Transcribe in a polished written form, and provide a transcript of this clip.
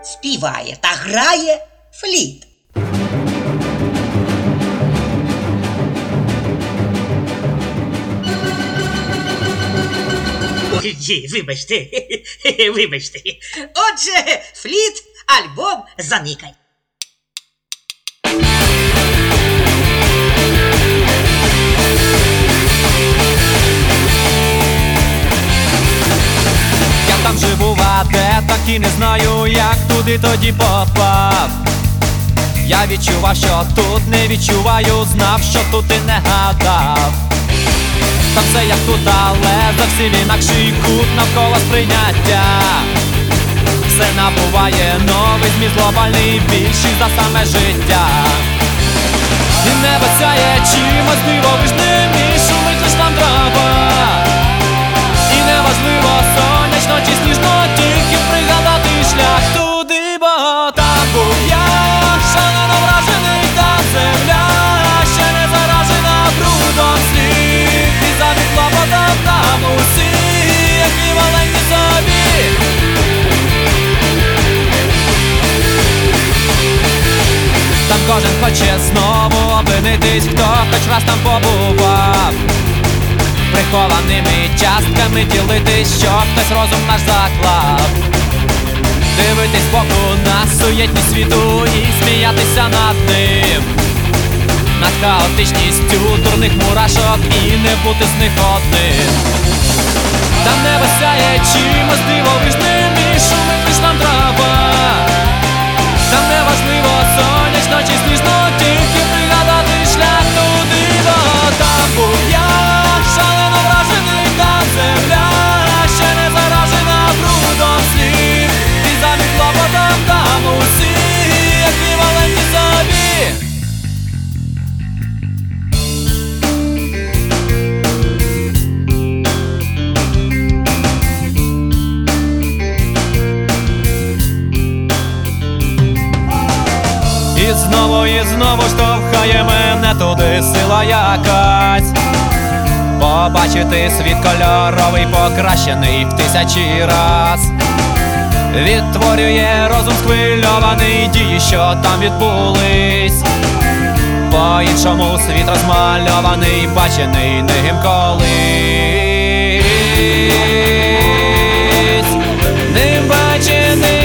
співає та грає фліт. Ой, вибачте. Отже, фліт, альбом «Заникай». Я там живу, а де, так і не знаю, як туди тоді попав. Я відчував, що тут не відчуваю, знав, що тут і не гадав. Там все як тут, але зовсім інакший кут навколо сприйняття. Все набуває новий зміст глобальний, більший за саме життя. І небо сяє чимось дивовижним, і шумить лиш там трава. І неважливо, сонячно чи сніжно, тільки пригадати шлях туди, бо там був я, шалено вражений, та земля ще не заражена брудом слів. І замість клопотом там усі еквівалентні собі. Там кожен хоче знову опинитись, хто хоч раз там побував. Прихованими частками ділитись, що хтось розум наш заклав. Дивитись збоку на суєтність світу і сміятися над ним, над хаотичністю дурних мурашок і не бути з них одним. Там небо сяє чимось дивовижним, і шумить лиш там трава. Там неважливо, сонячно чи сніжно, тільки пригадати шлях туди, бо там був я, шалено вражений, та земля ще не заражена брудом слів. І замість клопотом там усі еквівалентні собі. І знову штовхає мене туди сила якась. Побачити світ кольоровий, покращений в тисячі раз. Відтворює розум схвильований дії, що там відбулись. По-іншому світ розмальований, бачений ним колись. Ним бачений